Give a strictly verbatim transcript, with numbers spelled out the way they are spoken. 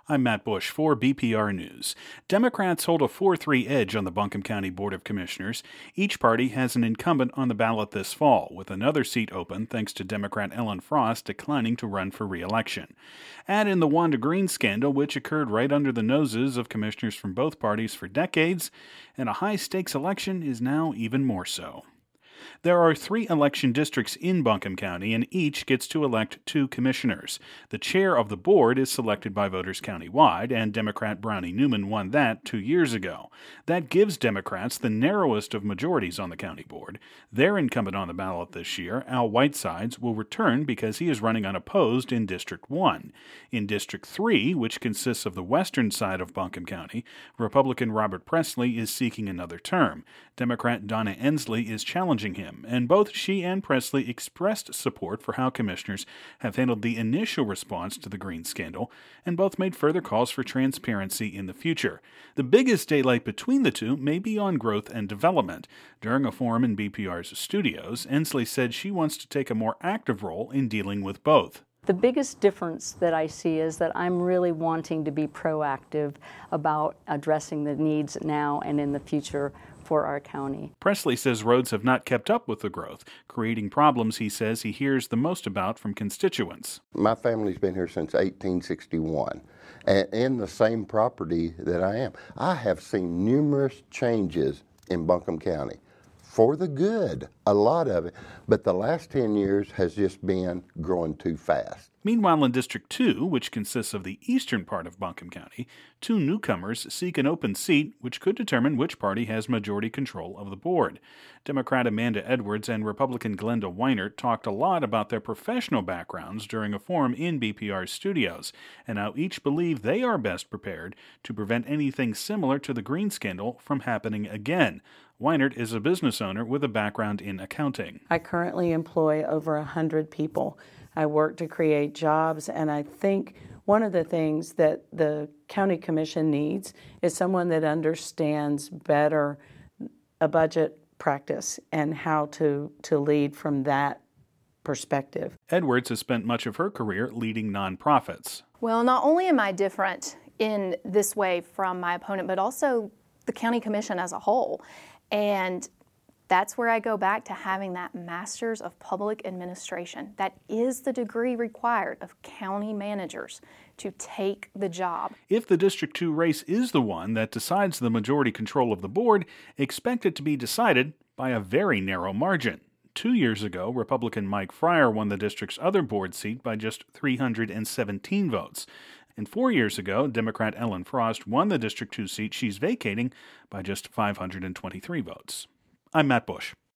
I'm Matt Bush for B P R News. Democrats hold a four three edge on the Buncombe County Board of Commissioners. Each party has an incumbent on the ballot this fall, with another seat open thanks to Democrat Ellen Frost declining to run for re-election. Add in the Wanda Green scandal, which occurred right under the noses of commissioners from both parties for decades, and a high-stakes election is now even more so. There are three election districts in Buncombe County, and each gets to elect two commissioners. The chair of the board is selected by voters countywide, and Democrat Brownie Newman won that two years ago. That gives Democrats the narrowest of majorities on the county board. Their incumbent on the ballot this year, Al Whitesides, will return because he is running unopposed in District one. In District three, which consists of the western side of Buncombe County, Republican Robert Presley is seeking another term. Democrat Donna Ensley is challenging him, and both she and Presley expressed support for how commissioners have handled the initial response to the Green scandal, and both made further calls for transparency in the future. The biggest daylight between the two may be on growth and development. During a forum in B P R's studios, Ensley said she wants to take a more active role in dealing with both. The biggest difference that I see is that I'm really wanting to be proactive about addressing the needs now and in the future for our county. Presley says roads have not kept up with the growth, creating problems he says he hears the most about from constituents. My family's been here since eighteen sixty-one, and in the same property that I am. I have seen numerous changes in Buncombe County for the good, a lot of it, but the last ten years has just been growing too fast. Meanwhile, in District two, which consists of the eastern part of Buncombe County, two newcomers seek an open seat which could determine which party has majority control of the board. Democrat Amanda Edwards and Republican Glenda Weinert talked a lot about their professional backgrounds during a forum in B P R's studios, and how each believe they are best prepared to prevent anything similar to the Green scandal from happening again. Weinert is a business owner with a background in accounting. I currently employ over one hundred people. I work to create jobs, and I think one of the things that the county commission needs is someone that understands better a budget practice and how to, to lead from that perspective. Edwards has spent much of her career leading nonprofits. Well, not only am I different in this way from my opponent, but also the county commission as a whole. And that's where I go back to having that Master's of Public Administration. That is the degree required of county managers to take the job. If the District two race is the one that decides the majority control of the board, expect it to be decided by a very narrow margin. Two years ago, Republican Mike Fryer won the district's other board seat by just three hundred seventeen votes. And four years ago, Democrat Ellen Frost won the District two seat she's vacating by just five hundred twenty-three votes. I'm Matt Bush.